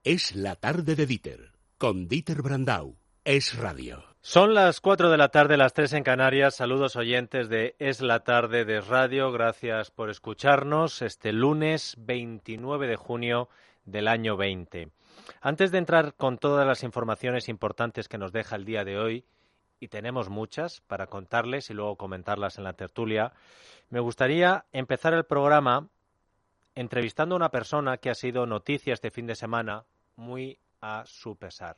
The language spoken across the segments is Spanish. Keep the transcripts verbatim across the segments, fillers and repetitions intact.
Es la tarde de Dieter, con Dieter Brandau. Es Radio. Son las cuatro de la tarde, las tres en Canarias. Saludos oyentes de Es la tarde de Radio. Gracias por escucharnos este lunes veintinueve de junio del año veinte. Antes de entrar con todas las informaciones importantes que nos deja el día de hoy, y tenemos muchas para contarles y luego comentarlas en la tertulia, me gustaría empezar el programa entrevistando a una persona que ha sido noticia este fin de semana, muy a su pesar.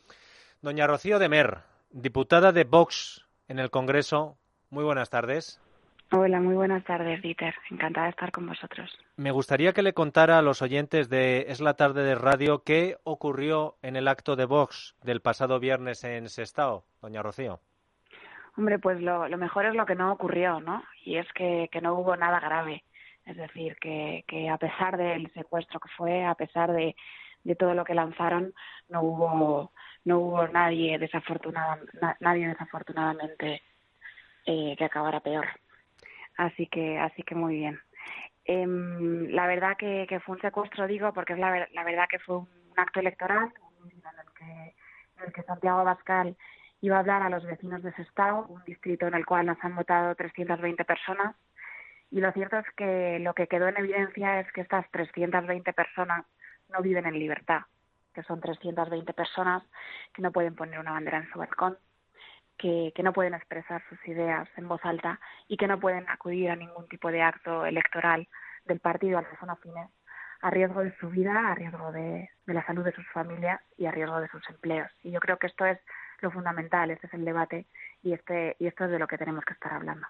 Doña Rocío de Mer, diputada de Vox en el Congreso. Muy buenas tardes. Hola, muy buenas tardes, Dieter. Encantada de estar con vosotros. Me gustaría que le contara a los oyentes de Es la tarde de Radio qué ocurrió en el acto de Vox del pasado viernes en Sestao, doña Rocío. Hombre, pues lo, lo mejor es lo que no ocurrió, ¿no? Y es que, que no hubo nada grave. Es decir, que, que a pesar del secuestro que fue, a pesar de, de todo lo que lanzaron, no hubo no hubo nadie desafortunada, na, nadie desafortunadamente eh, que acabara peor. Así que así que muy bien. Eh, la verdad que, que fue un secuestro, digo, porque es la, la verdad que fue un, un acto electoral en el que, en el que Santiago Abascal iba a hablar a los vecinos de Sestao, un distrito en el cual nos han votado trescientas veinte personas. Y lo cierto es que lo que quedó en evidencia es que estas trescientas veinte personas no viven en libertad, que son trescientas veinte personas que no pueden poner una bandera en su balcón, que, que no pueden expresar sus ideas en voz alta y que no pueden acudir a ningún tipo de acto electoral del partido al que son afines, a riesgo de su vida, a riesgo de, de la salud de sus familias y a riesgo de sus empleos. Y yo creo que esto es lo fundamental, este es el debate y, este, y esto es de lo que tenemos que estar hablando.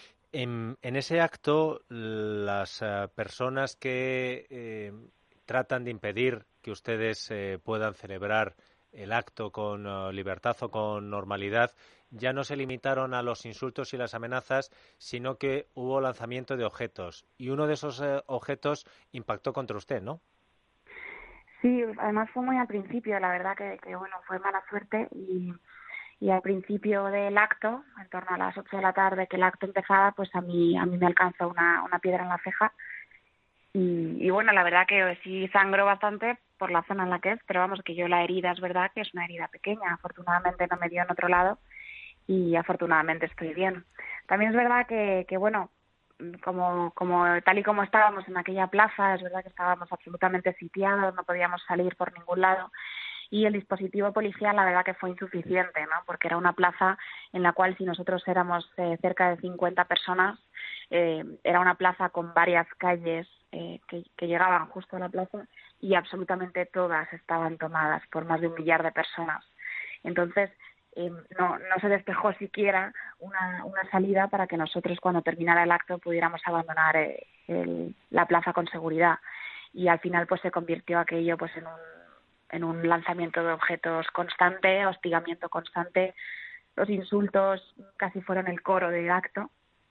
En, en ese acto, las uh, personas que eh, tratan de impedir que ustedes eh, puedan celebrar el acto con uh, libertad o con normalidad, ya no se limitaron a los insultos y las amenazas, sino que hubo lanzamiento de objetos. Y uno de esos eh, objetos impactó contra usted, ¿no? Sí, además fue muy al principio, la verdad que, que bueno, fue mala suerte y... Y al principio del acto, en torno a las ocho de la tarde que el acto empezaba, pues a mí a mí me alcanzó una, una piedra en la ceja. Y, y bueno, la verdad que sí sangró bastante por la zona en la que es, pero vamos, que yo la herida es verdad que es una herida pequeña. Afortunadamente no me dio en otro lado y afortunadamente estoy bien. También es verdad que, que bueno, como, como tal y como estábamos en aquella plaza, es verdad que estábamos absolutamente sitiados, no podíamos salir por ningún lado. Y el dispositivo policial, la verdad que fue insuficiente, ¿no? Porque era una plaza en la cual si nosotros éramos eh, cerca de cincuenta personas, eh, era una plaza con varias calles eh, que, que llegaban justo a la plaza y absolutamente todas estaban tomadas por más de un millar de personas. Entonces, eh, no, no se despejó siquiera una, una salida para que nosotros cuando terminara el acto pudiéramos abandonar eh, el, la plaza con seguridad. Y al final pues se convirtió aquello pues en un en un lanzamiento de objetos constante, hostigamiento constante, los insultos casi fueron el coro del acto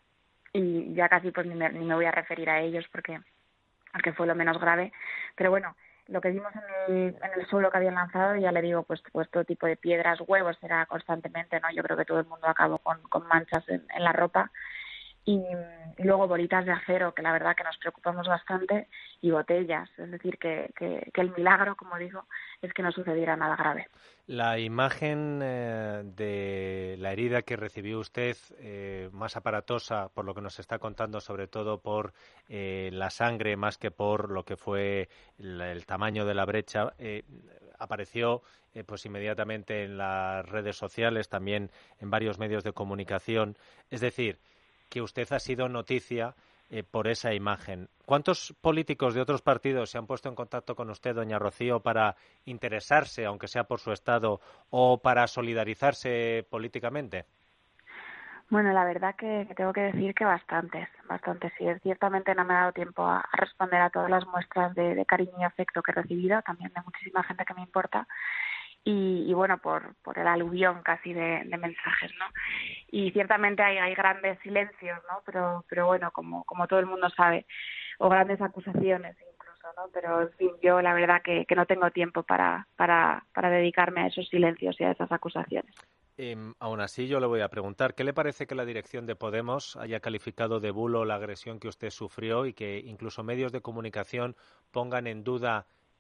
y ya casi pues ni me, ni me voy a referir a ellos porque, porque fue lo menos grave, pero bueno, lo que vimos en el, en el suelo que habían lanzado, ya le digo, pues, pues todo tipo de piedras, huevos, era constantemente, ¿no? Yo creo que todo el mundo acabó con, con manchas en, en la ropa. Y, y luego bolitas de acero, que la verdad que nos preocupamos bastante, y botellas. Es decir, que, que, que el milagro, como digo, es que no sucediera nada grave. La imagen eh, de la herida que recibió usted, eh, más aparatosa, por lo que nos está contando, sobre todo por eh, la sangre, más que por lo que fue el, el tamaño de la brecha, eh, apareció eh, pues inmediatamente en las redes sociales, también en varios medios de comunicación. Es decir, que usted ha sido noticia eh, por esa imagen. ¿Cuántos políticos de otros partidos se han puesto en contacto con usted, doña Rocío, para interesarse, aunque sea por su estado, o para solidarizarse políticamente? Bueno, la verdad que tengo que decir que bastantes, bastantes. Sí, ciertamente no me ha dado tiempo a, a responder a todas las muestras de, de cariño y afecto que he recibido, también de muchísima gente que me importa. Y, y bueno, por, por el aluvión casi de, de mensajes, ¿no? Y ciertamente hay, hay grandes silencios, ¿no? Pero, pero bueno, como, como todo el mundo sabe, o grandes acusaciones incluso, ¿no? Pero en fin, yo la verdad que, que no tengo tiempo para, para, para dedicarme a esos silencios y a esas acusaciones. Eh, aún así, yo le voy a preguntar, ¿qué le parece que la dirección de Podemos haya calificado de bulo la agresión que usted sufrió y que incluso medios de comunicación pongan en duda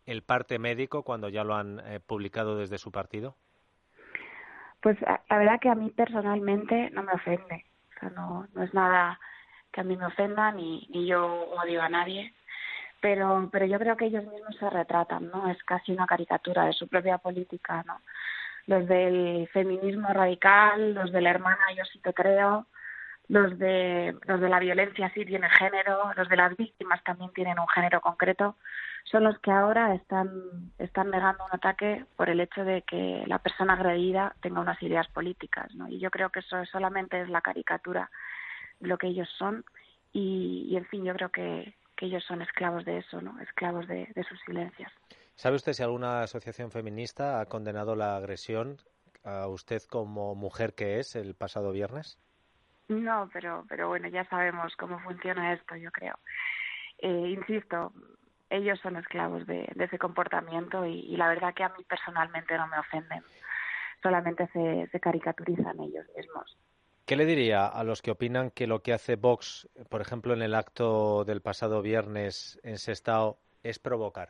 el parte médico cuando ya lo han eh, publicado desde su partido? Pues la verdad que a mí personalmente no me ofende. O sea, no, no es nada que a mí me ofenda, ni, ni yo odio a nadie. Pero, pero yo creo que ellos mismos se retratan, ¿no? Es casi una caricatura de su propia política, ¿no? Los del feminismo radical, los de la hermana yo sí te creo, los de los de la violencia sí tienen género, los de las víctimas también tienen un género concreto, son los que ahora están están negando un ataque por el hecho de que la persona agredida tenga unas ideas políticas, ¿no? Y yo creo que eso solamente es la caricatura de lo que ellos son y, y en fin, yo creo que, que ellos son esclavos de eso, ¿no? Esclavos de, de sus silencios. ¿Sabe usted si alguna asociación feminista ha condenado la agresión a usted como mujer que es el pasado viernes? No, pero pero bueno, ya sabemos cómo funciona esto, yo creo. Eh, insisto, ellos son esclavos de, de ese comportamiento y, y la verdad que a mí personalmente no me ofenden, solamente se, se caricaturizan ellos mismos. ¿Qué le diría a los que opinan que lo que hace Vox, por ejemplo, en el acto del pasado viernes en Sestao, es provocar?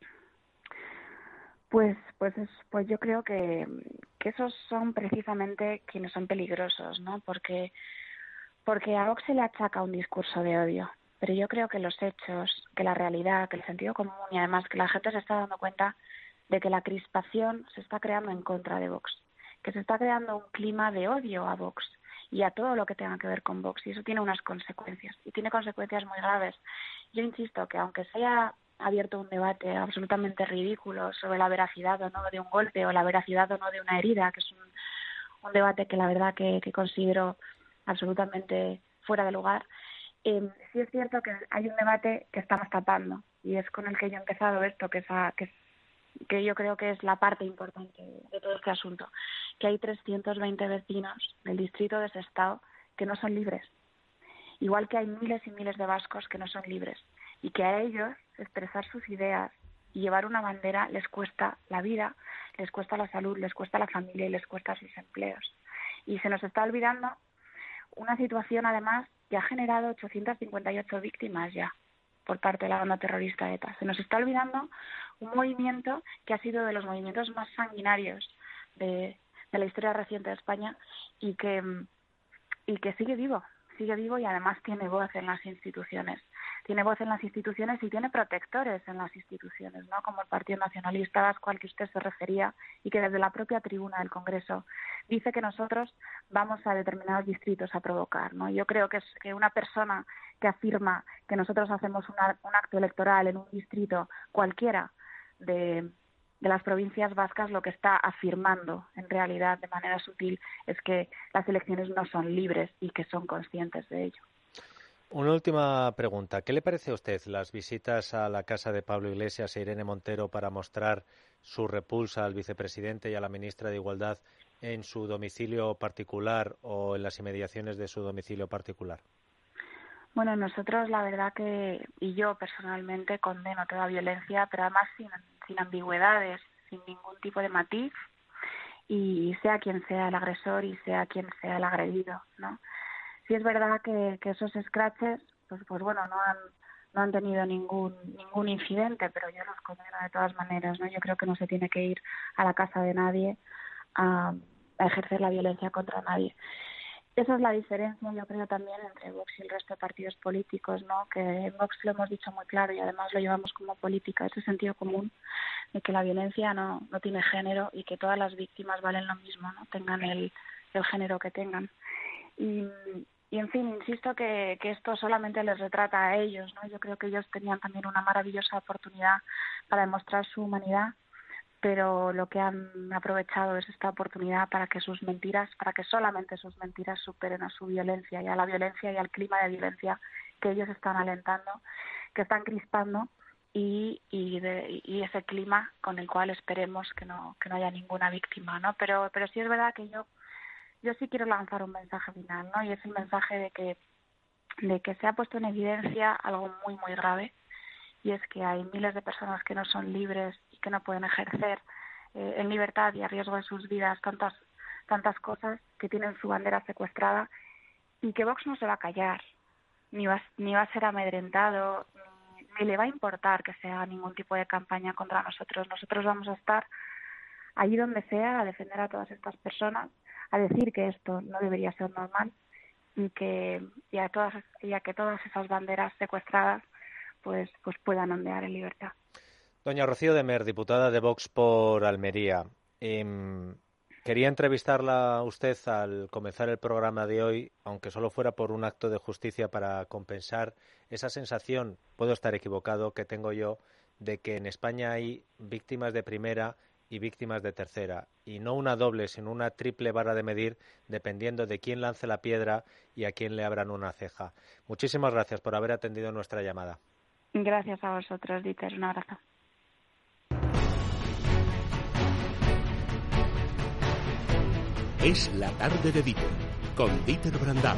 Pues, pues, es, pues yo creo que, que esos son precisamente quienes son peligrosos, ¿no? Porque, porque a Vox se le achaca un discurso de odio, pero yo creo que los hechos, que la realidad, que el sentido común y además que la gente se está dando cuenta de que la crispación se está creando en contra de Vox, que se está creando un clima de odio a Vox y a todo lo que tenga que ver con Vox, y eso tiene unas consecuencias, y tiene consecuencias muy graves. Yo insisto que aunque se haya abierto un debate absolutamente ridículo sobre la veracidad o no de un golpe o la veracidad o no de una herida, que es un, un debate que la verdad que, que considero absolutamente fuera de lugar, eh, sí es cierto que hay un debate que estamos tapando y es con el que yo he empezado esto, que es, a, que, que yo creo que es la parte importante de todo este asunto, que hay trescientos veinte vecinos del distrito de Sestao que no son libres, igual que hay miles y miles de vascos que no son libres, y que a ellos expresar sus ideas y llevar una bandera les cuesta la vida, les cuesta la salud, les cuesta la familia y les cuesta sus empleos. Y se nos está olvidando una situación, además, que ha generado ochocientas cincuenta y ocho víctimas ya por parte de la banda terrorista ETA. Se nos está olvidando un movimiento que ha sido de los movimientos más sanguinarios de, de la historia reciente de España y que, y que sigue vivo. sigue vivo y además tiene voz en las instituciones. Tiene voz en las instituciones y tiene protectores en las instituciones, ¿no? Como el Partido Nacionalista Vasco al que usted se refería y que desde la propia tribuna del Congreso dice que nosotros vamos a determinados distritos a provocar, ¿no? Yo creo que es que una persona que afirma que nosotros hacemos una, un acto electoral en un distrito cualquiera de de las provincias vascas, lo que está afirmando en realidad de manera sutil es que las elecciones no son libres y que son conscientes de ello. Una última pregunta. ¿Qué le parece a usted las visitas a la casa de Pablo Iglesias e Irene Montero para mostrar su repulsa al vicepresidente y a la ministra de Igualdad en su domicilio particular o en las inmediaciones de su domicilio particular? Bueno, nosotros la verdad que, y yo personalmente condeno toda violencia, pero además sin, sin ambigüedades, sin ningún tipo de matiz, y sea quien sea el agresor y sea quien sea el agredido, ¿no? Sí es verdad que, que esos scratches, pues, pues bueno, no han no han tenido ningún ningún incidente, pero yo los condeno de todas maneras, ¿no? Yo creo que no se tiene que ir a la casa de nadie a, a ejercer la violencia contra nadie. Esa es la diferencia, yo creo, también entre Vox y el resto de partidos políticos, ¿no? Que en Vox lo hemos dicho muy claro y además lo llevamos como política, ese sentido común de que la violencia no, no tiene género y que todas las víctimas valen lo mismo, ¿no? Tengan el, el género que tengan. Y, y en fin, insisto que, que esto solamente les retrata a ellos, ¿no? Yo creo que ellos tenían también una maravillosa oportunidad para demostrar su humanidad, pero lo que han aprovechado es esta oportunidad para que sus mentiras, para que solamente sus mentiras superen a su violencia y a la violencia y al clima de violencia que ellos están alentando, que están crispando y y, de, y ese clima con el cual esperemos que no que no haya ninguna víctima, ¿no? Pero pero sí es verdad que yo yo sí quiero lanzar un mensaje final, ¿no? Y es el mensaje de que de que se ha puesto en evidencia algo muy muy grave. Y es que hay miles de personas que no son libres y que no pueden ejercer eh, en libertad y a riesgo de sus vidas tantas tantas cosas, que tienen su bandera secuestrada y que Vox no se va a callar, ni va, ni va a ser amedrentado, ni, ni le va a importar que sea ningún tipo de campaña contra nosotros. Nosotros vamos a estar allí donde sea a defender a todas estas personas, a decir que esto no debería ser normal y que y a todas y a que todas esas banderas secuestradas pues pues puedan ondear en libertad. Doña Rocío de Mer, diputada de Vox por Almería. Eh, quería entrevistarla a usted al comenzar el programa de hoy, aunque solo fuera por un acto de justicia para compensar esa sensación, puedo estar equivocado, que tengo yo, de que en España hay víctimas de primera y víctimas de tercera, y no una doble, sino una triple vara de medir, dependiendo de quién lance la piedra y a quién le abran una ceja. Muchísimas gracias por haber atendido nuestra llamada. Gracias a vosotros, Dieter. Un abrazo. Es la tarde de Dieter, con Dieter Brandau.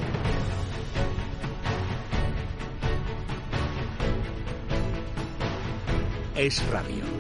Es Radio.